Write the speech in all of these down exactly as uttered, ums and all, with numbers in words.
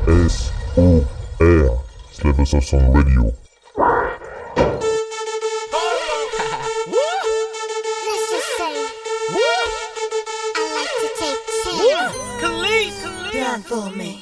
S O R, Slevosov Sound Radio. For me.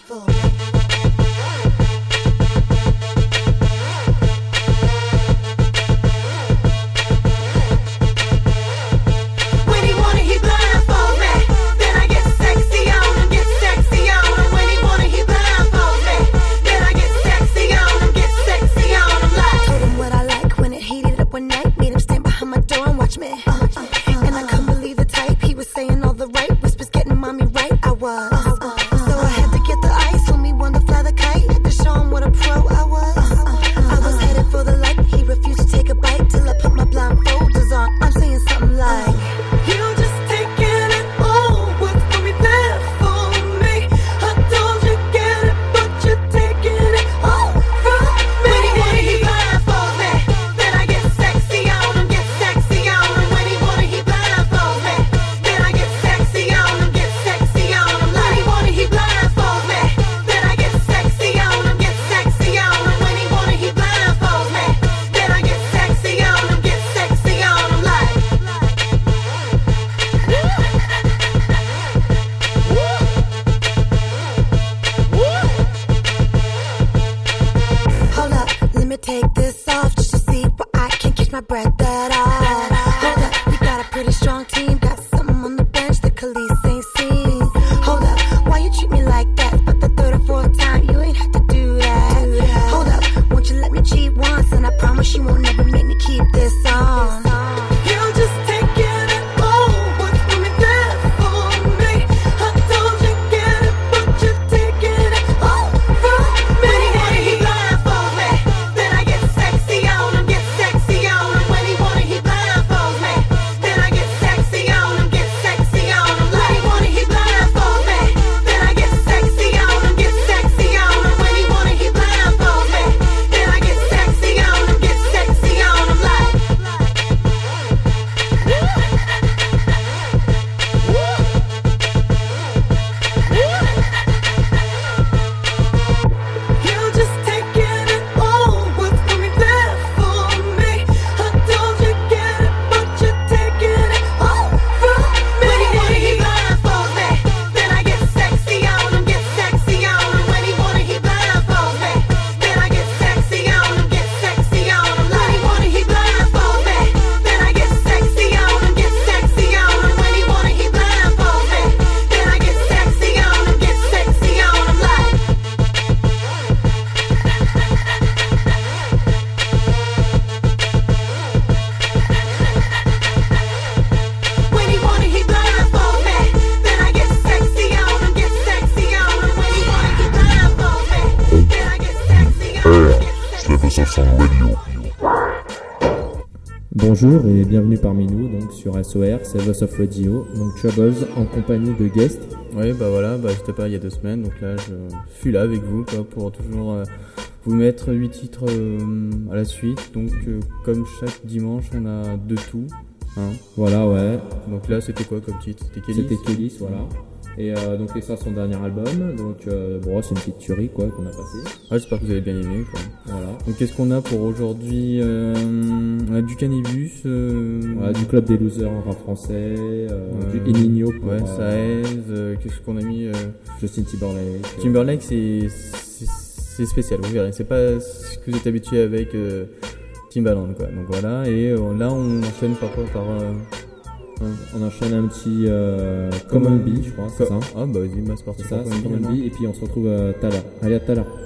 Bonjour et bienvenue parmi nous donc sur S O R, Slevosov Radio, donc Troubles en compagnie de guests. Oui bah voilà, bah j'étais pas il y a deux semaines, donc là je suis là avec vous quoi, pour toujours euh, vous mettre huit titres euh, à la suite, donc euh, comme chaque dimanche on a de tout. Hein. Voilà ouais. Donc là c'était quoi comme titre? C'était Kélis. C'était Kélis, voilà. Et euh, donc extra son dernier album, donc euh, bon c'est une petite tuerie quoi qu'on a passé. Ouais, j'espère que vous avez bien aimé quoi. Voilà. Donc qu'est-ce qu'on a pour aujourd'hui? euh, On a du Cannibus, euh... voilà, du Club des Losers en rap français, euh, euh, du Enigno pour ouais, euh, Saez, euh, qu'est-ce qu'on a mis euh... Justin Timberlake. Timberlake c'est, c'est, c'est spécial, vous verrez, c'est pas ce que vous êtes habitué avec euh, Timbaland quoi. Donc voilà, et euh, là on enchaîne par quoi par euh... On enchaîne un petit euh, Common B, je crois, c'est Com- ça. Ah bah vas-y, bah c'est parti. C'est ça, c'est Common B, et puis on se retrouve euh, tout à l'heure. Allez, à tout à l'heure.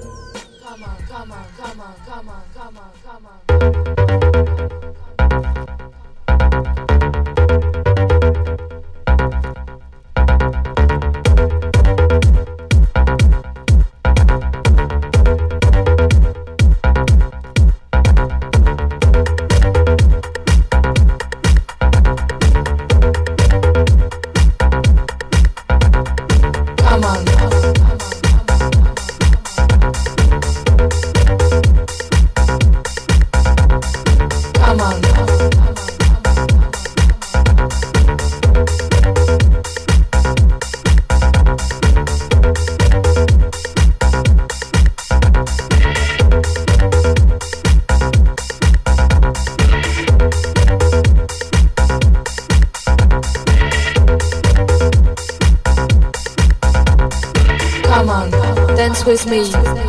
Come on, dance with me.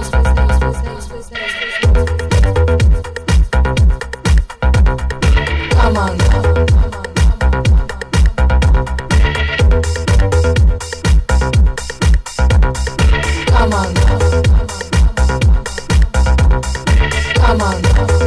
Come on. Come on. Come on.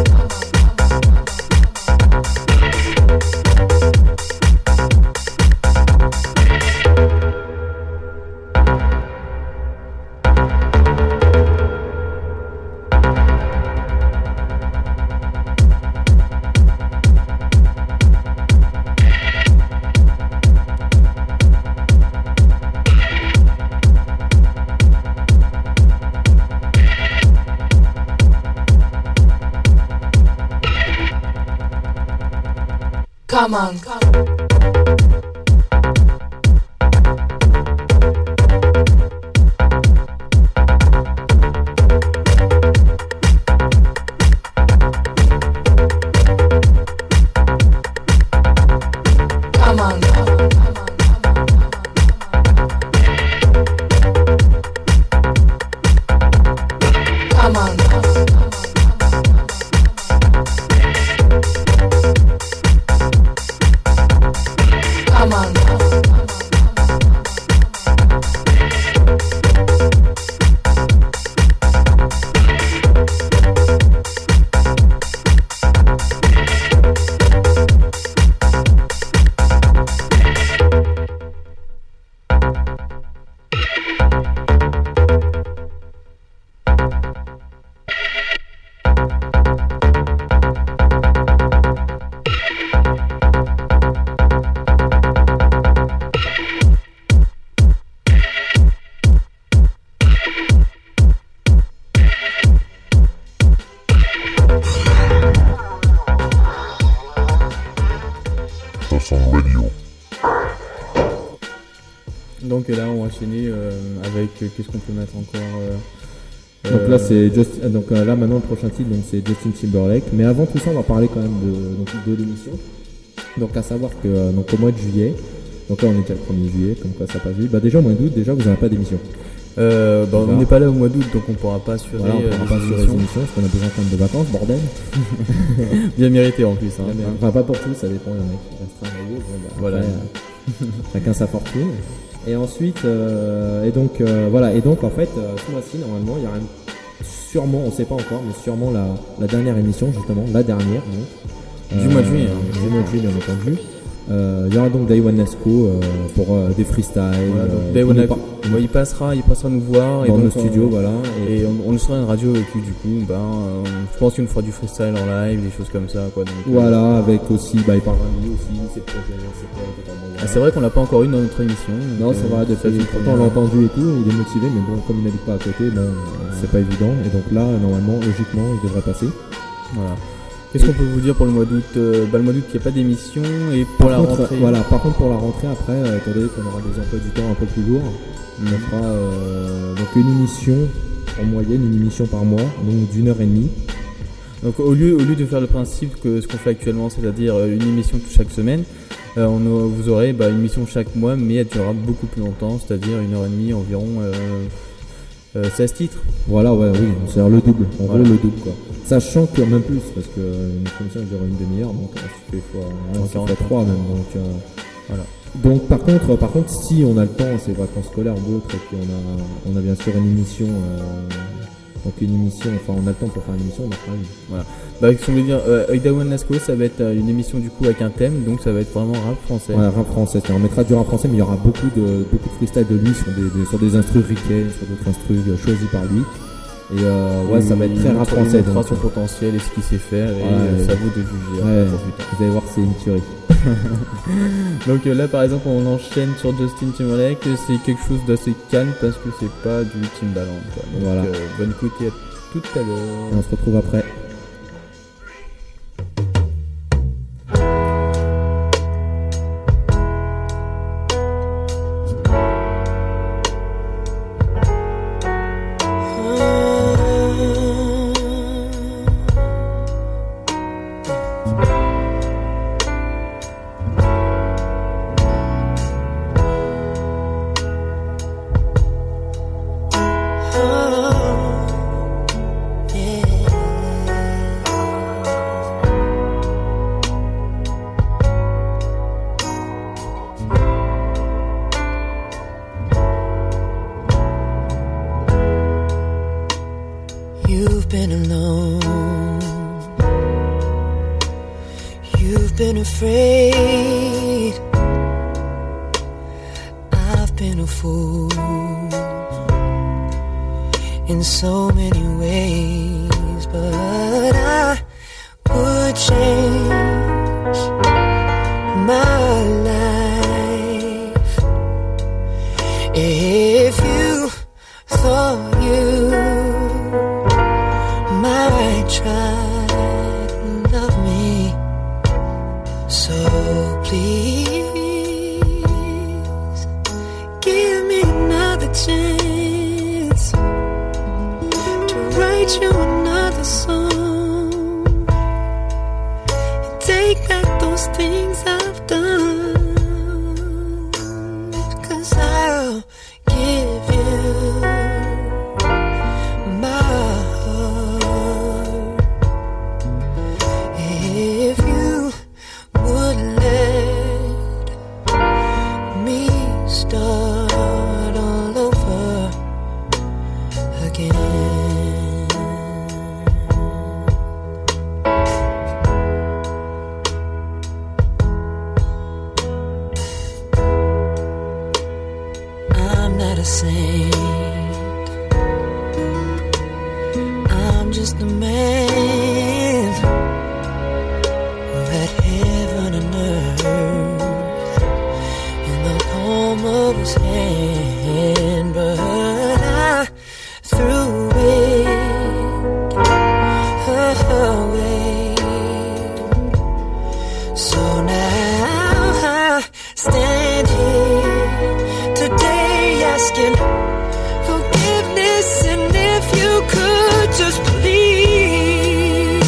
Come on. Come on. Come on. Come on. Radio. Donc là, on va enchaîner euh, avec euh, qu'est-ce qu'on peut mettre encore euh, Donc là, c'est Just... donc euh, là maintenant le prochain titre, donc c'est Justin Timberlake. Mais avant tout ça, on va parler quand même de, donc, de l'émission. Donc à savoir que euh, donc au mois de juillet, donc là on est déjà le premier juillet, comme quoi ça passe vite. Bah déjà au mois d'août, déjà vous n'aurez pas d'émission. Euh, bah, on n'est pas là au mois d'août, donc on pourra pas assurer, voilà, on pourra euh, pas les assurer les émissions parce qu'on a besoin quand même de vacances, bordel. Bien mérité en plus. Hein. Bien, enfin pas pour tous, ça dépend, il y en a qui restent travailler. Bon, bah, voilà. Après, euh, chacun sa fortune. Et ensuite, euh, et donc euh, voilà, et donc en fait, euh, ce mois-ci normalement, il y aura une, sûrement, on sait pas encore, mais sûrement la, la dernière émission justement, la dernière donc, du euh, mois de juillet. Hein. Du mois de juillet, bien entendu. Euh, il y aura donc Daiwan Nasco euh, pour euh, des freestyles. Voilà, euh, Daiwan il Nasco, par... ouais, il passera, il passera nous voir dans et nos donc studios, on, voilà. Et, et on, on sera une radio avec lui du coup. Ben, euh, je pense qu'il nous fera du freestyle en live, des choses comme ça, quoi. Donc, voilà, euh, avec aussi, bah, il parlera de lui aussi, ses projets, ses projets, totalement. Ah, c'est vrai qu'on l'a pas encore eu dans notre émission. Non, c'est vrai, depuis, pourtant on l'a entendu et tout, il est motivé, mais bon, comme il n'habite pas à côté, bon, c'est pas évident. Et donc là, normalement, logiquement, il devrait passer. Voilà. Qu'est-ce qu'on peut vous dire pour le mois d'août euh, bah, le mois d'août, il n'y a pas d'émission, et pour par la contre, rentrée. Voilà, par contre, pour la rentrée, après, euh, étant donné qu'on aura des emplois du temps un peu plus lourds, mmh. on fera euh, donc une émission en moyenne, une émission par mois, donc d'une heure et demie. Donc au lieu, au lieu de faire le principe que ce qu'on fait actuellement, c'est-à-dire une émission chaque semaine, euh, on, vous aurez bah, une émission chaque mois, mais elle durera beaucoup plus longtemps, c'est-à-dire une heure et demie environ. Euh, Euh, seize titres. Voilà, ouais, oui, c'est-à-dire le double, en voilà. gros le double quoi. Sachant que même plus, parce que une émission dure une demi-heure, donc ça fait fois, fois trois même, donc euh, voilà. Donc par contre, par contre, si on a le temps, c'est vacances scolaires ou autres, et puis on a, on a bien sûr une émission, euh, donc une émission, enfin on a le temps pour faire une émission, on a quand même. Voilà. Bah, ce qu'on veut dire, euh, avec Daiwan Nasco, ça va être une émission du coup avec un thème, donc ça va être vraiment rap français. Ouais, rap français, on mettra du rap français, mais il y aura beaucoup de, beaucoup de freestyle de lui sur des, des, sur des instrus ricains, sur d'autres instrus euh, choisis par lui. Et euh, ouais, ça va être très rap français. Il montrera son potentiel et ce qu'il sait faire, et ouais, euh, ouais. ça vaut de juger. Ouais, vous allez voir, c'est une tuerie. Donc euh, là, par exemple, on enchaîne sur Justin Timberlake, c'est quelque chose d'assez calme parce que c'est pas du Timbaland. Quoi. Donc voilà. euh, bonne écoute et à tout à l'heure. Et on se retrouve après. been alone. You've been afraid. I've been a fool in so many ways, but I would change my life if you thought you might try to love me. So please give me another chance to write you another song and take back those things I've done, 'cause I'll give you my heart if you would let me start all over again. I'm not a saint, I'm just a man who had heaven and earth in the palm of his hand, but I threw it away. So now I stand here today asking forgiveness, and if you could just please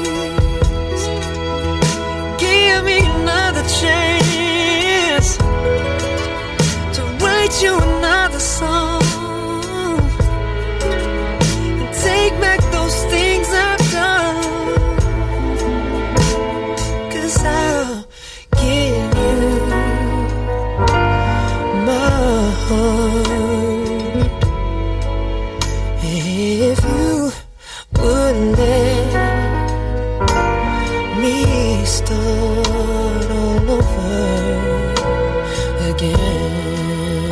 give me another chance to write you another song and take back those things I've done, 'cause I'll give you my heart if you would let me start all over again.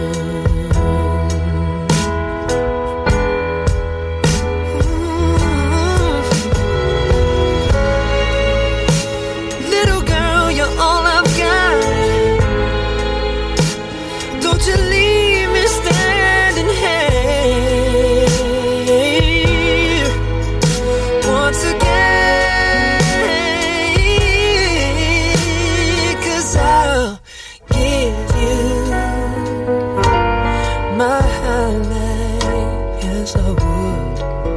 Little girl, you're all I've got. Don't you leave me standing here once again, 'cause I'll give you my life, yes I would,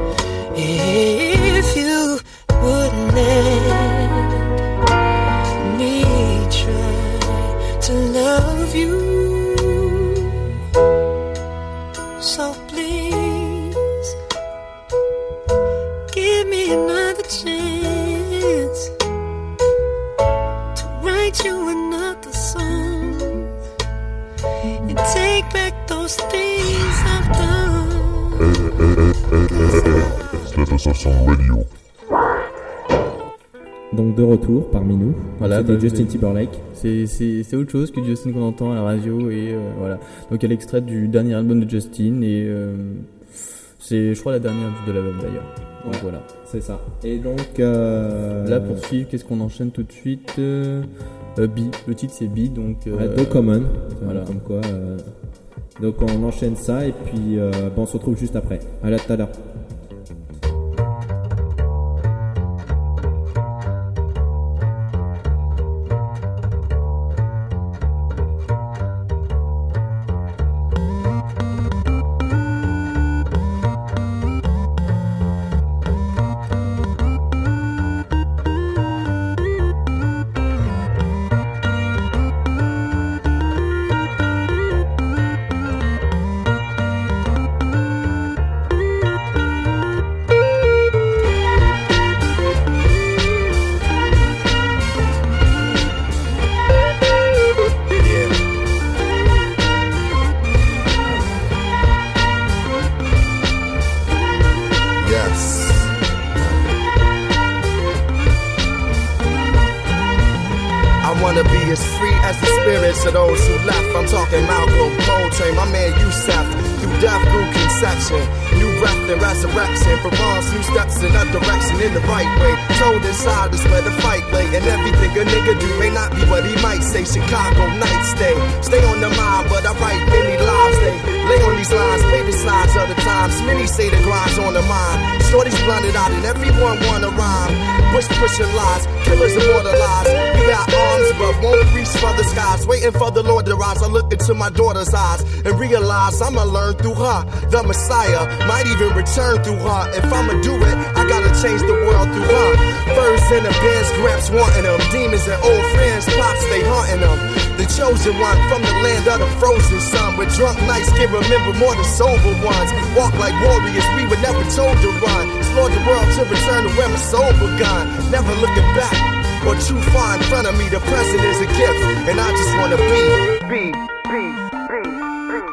if you would let me try to love you. So please give me another chance to write you another song and take back those things I've done. Slevosson Radio. Donc de retour parmi nous. Voilà, C'était bah, Justin je- Timberlake. C'est, c'est, c'est autre chose que Justin qu'on entend à la radio et euh, voilà. Donc il y a l'extrait du dernier album de Justin et euh, c'est je crois la dernière de l'album d'ailleurs. Donc Ouais. voilà. C'est ça. Et donc euh, Là pour suivre, qu'est-ce qu'on enchaîne tout de suite euh, euh, B. Le titre c'est B donc. Euh, ouais, The Common. voilà. Comme quoi. euh, Donc on enchaîne ça et puis euh, bon, on se retrouve juste après. À la tout à l'heure. Thank as free as the spirits of those who left. I'm talking Malcolm, Coltrane, my man Yusef. Through death, through conception, new breath and resurrection. For wrongs, new steps in a direction in the right way. Told inside is where the fight lay. And everything a nigga do may not be what he might say. Chicago night stay. Stay on the mind, but I write many lives. They lay on these lines, play the signs of the times. Many say the grind's on the mind. Shorty's blinded out and everyone wanna rhyme. Bush pushing lies, killers immortalized. We got arms but won't reach for the skies. Waiting for the Lord to rise. I look into my daughter's eyes and realize I'ma learn through her. The Messiah might even return through her. If I'ma do it, I gotta change the world through her. First in the Benz, Gramps wanting them. Demons and old friends, Pops, they haunting them. The chosen one from the land of the frozen sun. With drunk nights can remember more than sober ones. Walk like warriors, we were never told to run. Explore the world to return to where my soul begun. Never looking back or too far in front of me. The present is a gift, and I just wanna be, be, be, be, be.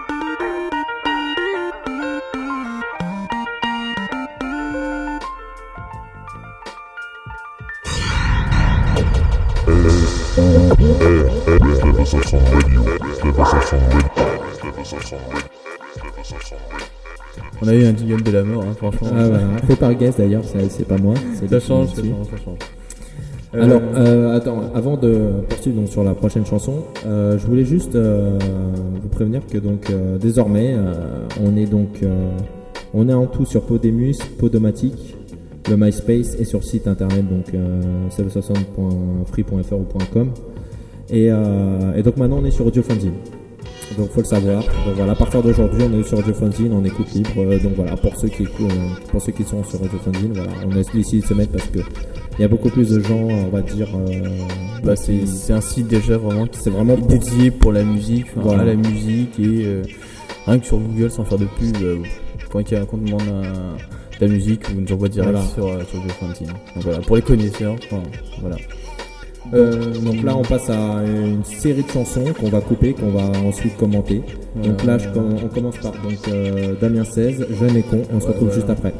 On a eu un jingle de la mort, hein, franchement. Ah, voilà. Fait par Guest d'ailleurs, c'est, c'est pas moi. C'est ça change, ça change, ça change. Euh... Alors, euh, attends, avant de poursuivre donc sur la prochaine chanson, euh, je voulais juste euh, vous prévenir que donc euh, désormais, euh, on est donc, euh, on est en tout sur Podemus, Podomatic, le MySpace et sur le site internet donc euh, sept cent soixante point free point f r ou .com et, euh, et donc maintenant on est sur Audio Fanzine. Donc faut le savoir. Donc voilà, à partir d'aujourd'hui, on est sur Radio Fanzine, on écoute libre. Euh, donc voilà, pour ceux qui écoutent, euh, pour ceux qui sont sur Radio Fanzine, voilà, on a décidé de se mettre parce que il y a beaucoup plus de gens, on va dire. Euh, bah c'est c'est un site déjà vraiment qui c'est vraiment dédié pour la musique, enfin, voilà. à la musique et euh, rien que sur Google sans faire de pub, euh, pour qu'il y ait un compte demande de la musique, vous nous envoie direct voilà. sur euh, sur Radio Fanzine. Donc voilà, pour les connaisseurs, enfin, voilà. Euh, donc là on passe à une série de chansons qu'on va couper, qu'on va ensuite commenter. Voilà. Donc là je, on commence par donc, euh, Damien seize, Jeune et con, et on se retrouve voilà. juste après.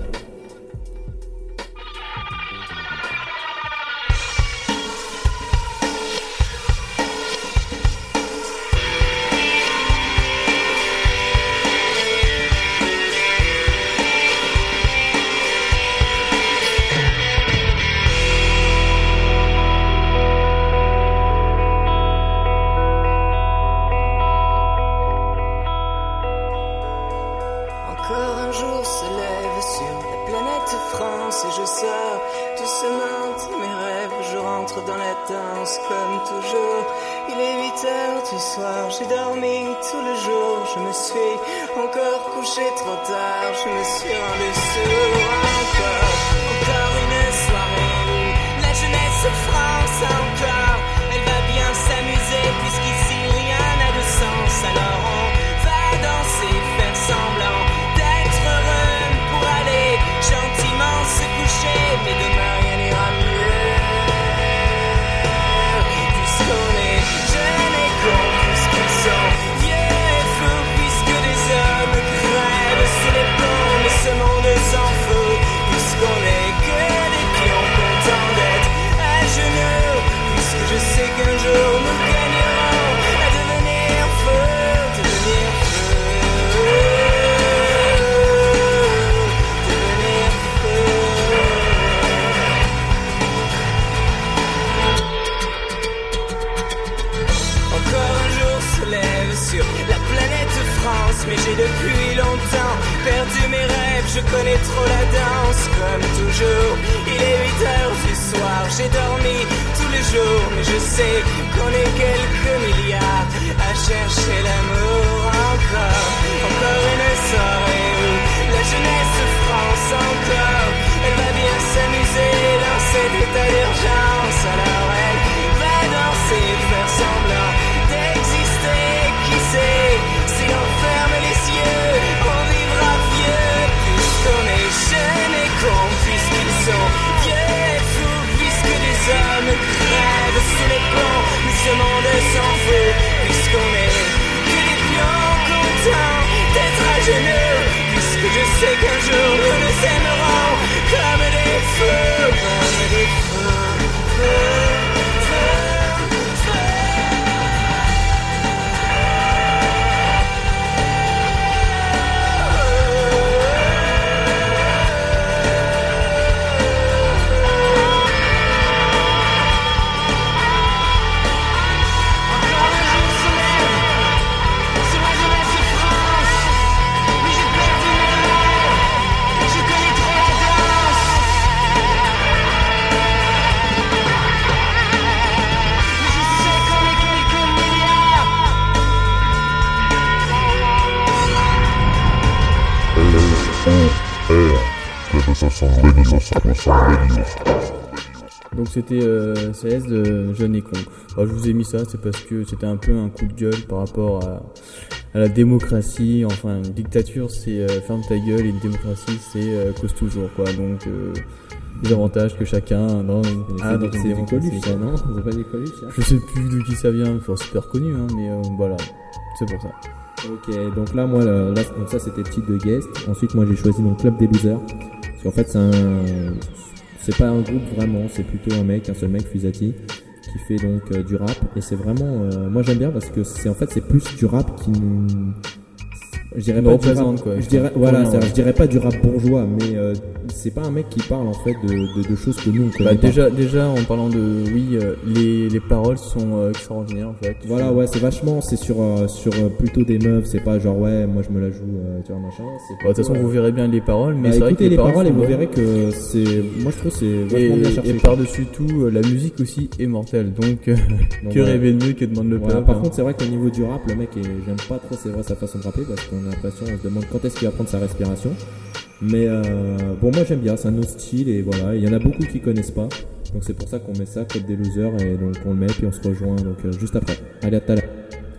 Slevison Radio, Slevison Radio. Donc c'était euh, C S de Jeune et Con. Alors, je vous ai mis ça, c'est parce que c'était un peu un coup de gueule par rapport à, à la démocratie. Enfin, une dictature c'est euh, ferme ta gueule et une démocratie c'est euh, cause toujours quoi. Donc euh, les avantages que chacun dans une, Ah, donc une c'est du démocratie, Coluche, ça, non? C'est pas du Coluche, ça? Je sais plus de qui ça vient, enfin, c'est super connu, hein, mais euh, voilà, c'est pour ça. Ok, donc là, moi, là, là, donc ça, c'était le titre de guest. Ensuite, moi, j'ai choisi donc Club des Losers. Parce qu'en fait, c'est un, c'est pas un groupe vraiment, c'est plutôt un mec, un seul mec, Fusati, qui fait donc euh, du rap. Et c'est vraiment, euh, moi, j'aime bien parce que c'est, en fait, c'est plus du rap qui nous, je dirais pas du rap, quoi. je dirais, voilà, c'est, je dirais pas du rap bourgeois, mais euh, c'est pas un mec qui parle en fait de, de, de choses que nous on connaît bah, pas. déjà, déjà en parlant de, oui, euh, les, les paroles sont euh, extraordinaires en fait. Voilà, ouais, c'est vachement, c'est sur, euh, sur euh, plutôt des meufs, c'est pas genre ouais, moi je me la joue, euh, tu vois, machin. De toute façon, vous verrez bien les paroles, mais bah, c'est vrai que écoutez les, les paroles, paroles et vous sont verrez que c'est, moi je trouve que c'est vachement et, bien cherché. et par-dessus tout, euh, la musique aussi est mortelle. Donc, euh, Donc, que ouais. rêver de mieux que demande le Voilà, peuple. par hein. contre, c'est vrai qu'au niveau du rap, le mec, est, j'aime pas trop, c'est vrai, sa façon de rapper parce qu'on a l'impression, on se demande quand est-ce qu'il va prendre sa respiration. Mais euh, bon, moi j'aime bien, c'est un autre style et voilà, il y en a beaucoup qui connaissent pas. Donc c'est pour ça qu'on met ça, Club des Losers, et donc on le met puis on se rejoint donc euh, juste après. Allez, à tout à l'heure.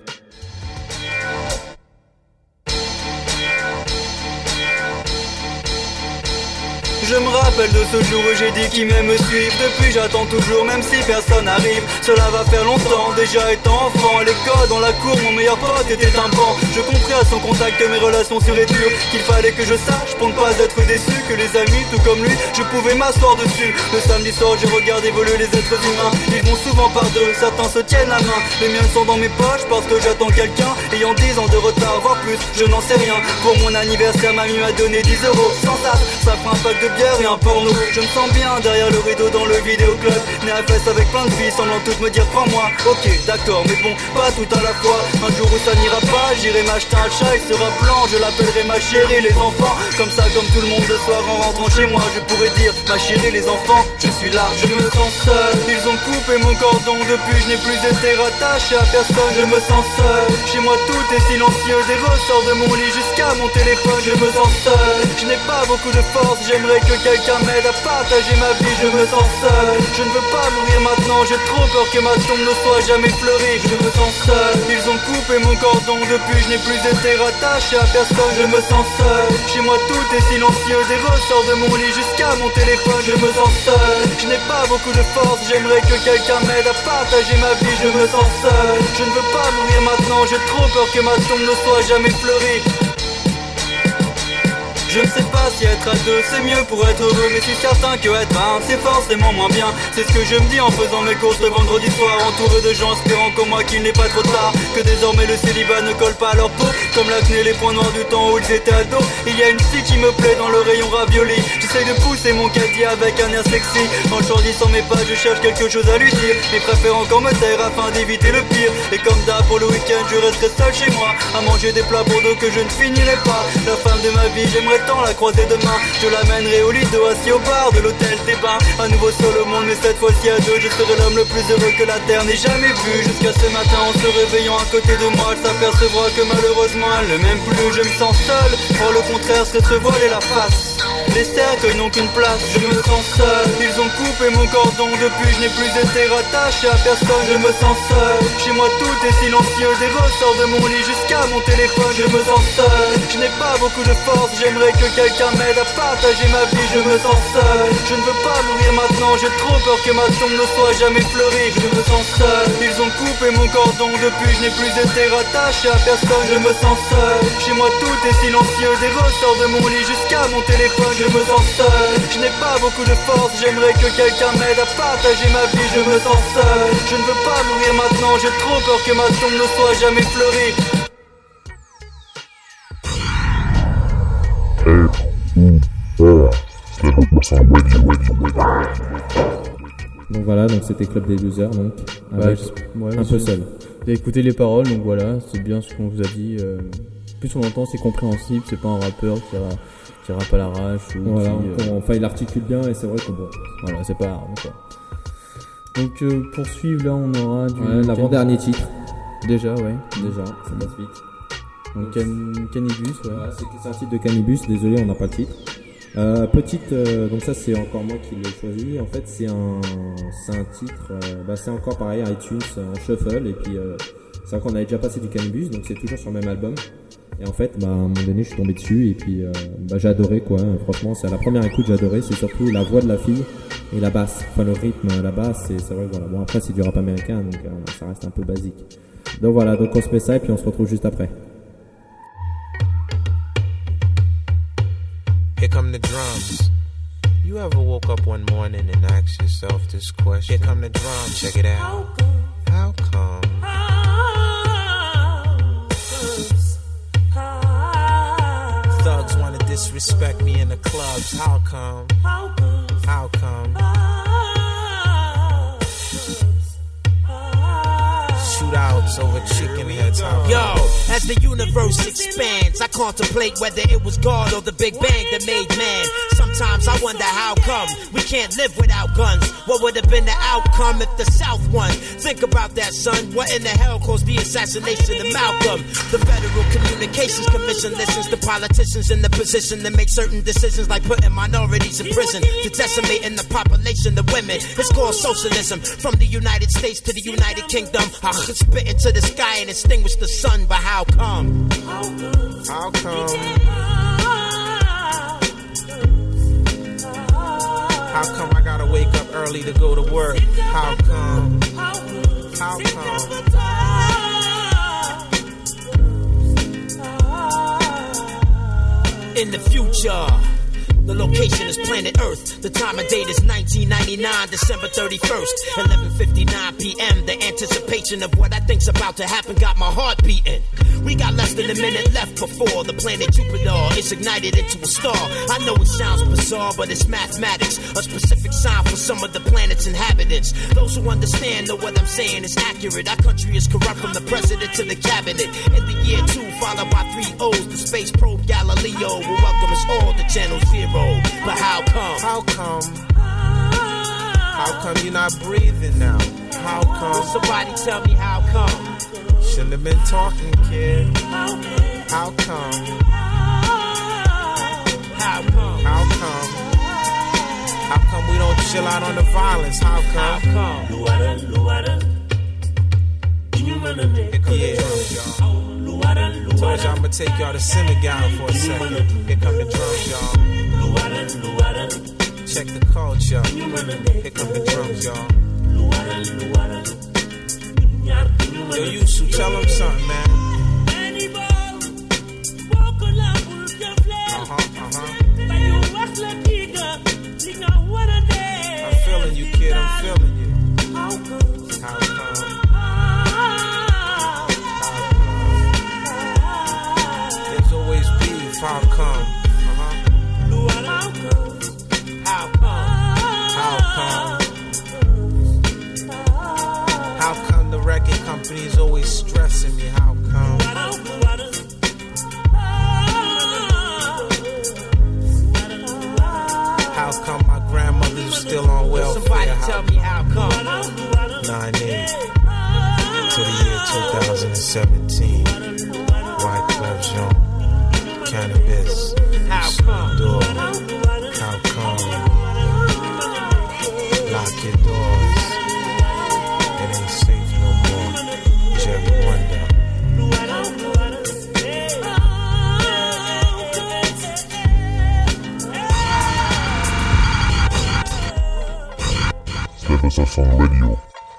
Je me rappelle de ce jour où j'ai dit qu'il m'aime me suivre. Depuis j'attends toujours même si personne n'arrive. Cela va faire longtemps, déjà étant enfant. À l'école, dans la cour, mon meilleur pote était un pan. Je compris à son contact que mes relations seraient dures, qu'il fallait que je sache pour ne pas être déçu, que les amis, tout comme lui, je pouvais m'asseoir dessus. Le samedi soir je regarde évoluer les êtres humains. Ils vont souvent par deux, certains se tiennent la main. Les miennes sont dans mes poches parce que j'attends quelqu'un ayant dix ans de retard, voire plus, je n'en sais rien. Pour mon anniversaire, mamie m'a donné dix euros. Sans ça, ça fera un pack de bière et un porno. Je me sens bien derrière le rideau dans le vidéoclub, né à fesse avec plein de filles semblant toutes me dire prends-moi. Ok d'accord mais bon pas tout à la fois. Un jour où ça n'ira pas, j'irai m'acheter un chat, il sera blanc, je l'appellerai ma chérie les enfants. Comme ça comme tout le monde le soir en rentrant chez moi, je pourrais dire ma chérie les enfants, je suis là, je me sens seul. Ils ont coupé mon cordon depuis, je n'ai plus été rattaché à personne, je me sens seul. Chez moi tout est silencieux, des ressorts de mon lit jusqu'à mon téléphone, je me sens seul. Je n'ai pas beaucoup de force, j'aimerais que quelqu'un m'aide à partager ma vie, je me sens seul. Je ne veux pas mourir maintenant, j'ai trop peur que ma tombe ne soit jamais fleurie, je me sens seul. Ils ont coupé mon cordon depuis, je n'ai plus été rattaché à personne, je me sens seul. Chez moi tout est silencieux, des ressorts de mon lit jusqu'à mon téléphone, je me sens seul. Je n'ai pas beaucoup de force, j'aimerais que quelqu'un m'aide à partager ma vie, je me sens seul. Je ne veux pas mourir maintenant, j'ai trop peur que ma tombe ne soit jamais fleurie. Je ne sais pas si être à deux c'est mieux pour être heureux, mais je suis certain que être à un c'est forcément moins bien. C'est ce que je me dis en faisant mes courses le vendredi soir, entouré de gens espérant comme moi qu'il n'est pas trop tard, que désormais le célibat ne colle pas à leur peau, comme l'acné, les points noirs du temps où ils étaient ados. Il y a une fille qui me plaît dans le rayon ravioli, j'essaye de pousser mon caddie avec un air sexy. En choisissant mes pas je cherche quelque chose à lui dire, mais préfère encore me taire afin d'éviter le pire. Et comme d'hab pour le week-end je resterai seul chez moi, à manger des plats pour deux que je ne finirai pas. La femme de ma vie j'aimerais tant la croiser demain, je l'amènerai au lit de assis au bar de l'hôtel des bains. À nouveau seul au monde mais cette fois-ci à deux, je serai l'homme le plus heureux que la terre n'ait jamais vu. Jusqu'à ce matin en se réveillant à côté de moi, elle s'apercevra que malheureusement elle ne m'aime plus. Je me sens seul, pour le contraire serait se voiler la face. Les cercueils n'ont qu'une place, je me sens seul. Ils ont coupé mon cordon depuis, je n'ai plus été rattaché à personne, je me sens seul. Chez moi tout est silencieux, des ressorts de mon lit jusqu'à mon téléphone, je me sens seul. Je n'ai pas beaucoup de force, j'aimerais que quelqu'un m'aide à partager ma vie, je me sens seul. Je ne veux pas mourir maintenant, j'ai trop peur que ma tombe ne soit jamais fleurie, je me sens seul. Ils ont coupé mon cordon depuis, je n'ai plus été rattaché à personne, je me sens seul. Chez moi tout est silencieux, des ressorts de mon lit jusqu'à mon téléphone, je me sens seul. Je n'ai pas beaucoup de force, j'aimerais que quelqu'un m'aide à partager ma vie, je me sens seul. Je ne veux pas mourir maintenant, j'ai trop peur que ma tombe ne soit jamais fleurie. Donc voilà, donc c'était Club des Losers, donc avec Ouais, ouais, un peu j'ai- seul. J'ai écouté les paroles, donc voilà, c'est bien ce qu'on vous a dit. Euh, plus on entend, c'est compréhensible, c'est pas un rappeur qui, ra- qui rappe à l'arrache ou Voilà, qui, euh, on- enfin il articule bien et c'est vrai que bon. voilà, c'est pas hard, quoi. Donc euh, pour suivre, là, on aura du Ouais, l'avant-dernier titre, déjà, ouais. déjà, c'est la suite. Donc can... Cannibus, ouais. Voilà, c'est c'est un titre de Cannibus, désolé on n'a pas le titre. Euh, petite, euh, donc ça c'est encore moi qui l'ai choisi. En fait, c'est un, c'est un titre. Euh, bah c'est encore pareil, iTunes en shuffle et puis euh, c'est vrai qu'on avait déjà passé du Cannabis, donc c'est toujours sur le même album. Et en fait, bah à un moment donné, je suis tombé dessus et puis euh, bah j'ai adoré quoi. Franchement, c'est à la première écoute, j'ai adoré. C'est surtout la voix de la fille et la basse, enfin le rythme, la basse. C'est, c'est vrai, voilà. Bon après c'est du rap américain, donc euh, ça reste un peu basique. Donc voilà, donc on se met ça et puis on se retrouve juste après. Here come the drums. You ever woke up one morning and asked yourself this question? Here come the drums. Check it out. How come? Thugs wanna disrespect me in the clubs. How come? How come? Shootouts over chicken heads. How come? Yo, as the universe expands, I contemplate whether it was God or the Big Bang that made man. Sometimes I wonder how come we can't live without guns. What would have been the outcome if the South won? Think about that, son. What in the hell caused the assassination of Malcolm? The Federal Communications Commission listens to politicians in the position to make certain decisions like putting minorities in prison, to decimating the population of women. It's called socialism. From the United States to the United Kingdom, I spit into the sky and extinguish the sun, but how come? How come? How come I gotta wake up early to go to work? How come? How come? In the future, the location is planet Earth. The time of date is nineteen ninety-nine, December thirty-first, eleven fifty-nine p.m. The anticipation of what I think's about to happen got my heart beating. We got less than a minute left before the planet Jupiter is ignited into a star. I know it sounds bizarre, but it's mathematics, a specific sign for some of the planet's inhabitants. Those who understand know what I'm saying is accurate. Our country is corrupt from the president to the cabinet. In the year two, followed by three O's, the space probe Galileo will welcome us all to Channel Zero. But how come? How come? How come you're not breathing now? How come? Somebody tell me how come? Shouldn't have been talking, kid. How come? How come? How come? How come we don't chill out on the violence? How come? How come? Here come the drums, y'all. Told y'all I'ma take y'all to Senegal for a second. Here come the drums, y'all. Check the culture. Here come the drums, y'all. Yo, Yusu, tell them something, man. Uh-huh, uh-huh. I'm feeling you, kid, I'm feeling you. How come? How come? There's always beef, how come? Uh-huh. How come? How come? How come the record company's always stressing me? How come? How come my grandmother's still on welfare? Somebody tell me how come? nine eight to the year two thousand seventeen. White Club Jean, Cannabis, How come? Door. How come? Lock your doors. It ain't safe no more. Jerry Wonder. Slavassassin Radio.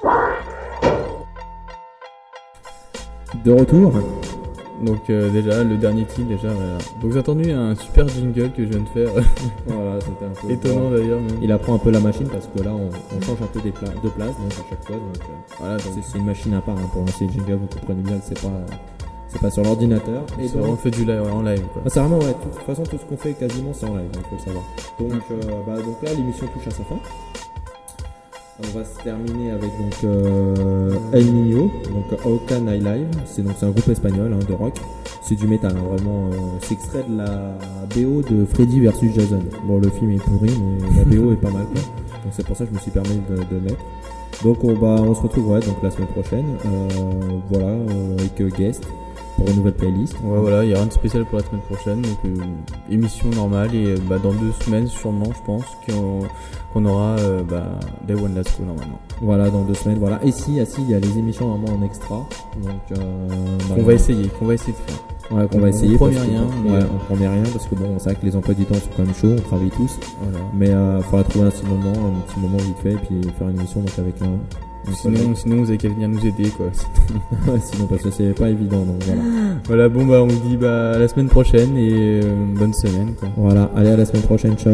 De retour. Donc euh, déjà, le dernier titre, déjà, voilà. Donc j'ai entendu un super jingle que je viens de faire. Voilà, c'était un peu Étonnant d'ailleurs. Même. Il apprend un peu la machine parce que là, on, on change un peu des pla- de place donc à chaque fois. Donc euh, voilà, donc c'est, c'est une machine à part hein, pour lancer le jingle. Vous comprenez bien que c'est pas, c'est pas sur l'ordinateur. Et Et c'est vraiment donc, fait du live, en live, quoi. ah, c'est vraiment ouais. De toute façon, tout ce qu'on fait quasiment c'est en live. Il faut le savoir. Donc, euh, bah, donc là, l'émission touche à sa fin. On va se terminer avec donc euh, El Niño, donc Oka Night Live. C'est donc c'est un groupe espagnol hein, de rock. C'est du métal, hein, vraiment. Euh, c'est extrait de la B O de Freddy versus Jason. Bon, le film est pourri, mais la B O est pas mal, quoi. Donc c'est pour ça que je me suis permis de, de le mettre. Donc on va, on se retrouve ouais, donc la semaine prochaine. Euh, voilà, euh, avec euh, guest pour une nouvelle playlist. Ouais, voilà, il y aura une spéciale pour la semaine prochaine, donc euh, émission normale et euh, bah, dans deux semaines sûrement, je pense qu'on, qu'on aura euh, bah, Day One Last Go normalement. Voilà, dans deux semaines, voilà. Et si, ah, si, il y a les émissions vraiment en extra, donc euh, bah, qu'on va essayer, qu'on va essayer de faire. Ouais, qu'on va essayer. On promet parce que, rien. ouais, Mais... on promet rien parce que bon, c'est vrai que les emplois du temps sont quand même chauds, on travaille tous. Voilà. Mais il euh, faudra trouver un petit moment, un petit moment vite fait, et puis faire une émission donc avec un. Sinon, sinon vous avez qu'à venir nous aider quoi. Sinon, sinon parce que c'est pas évident donc voilà. Voilà, bon bah on vous dit bah à la semaine prochaine et euh, bonne semaine quoi. Voilà, allez à la semaine prochaine, ciao.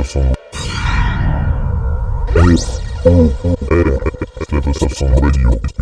Levels of some radio.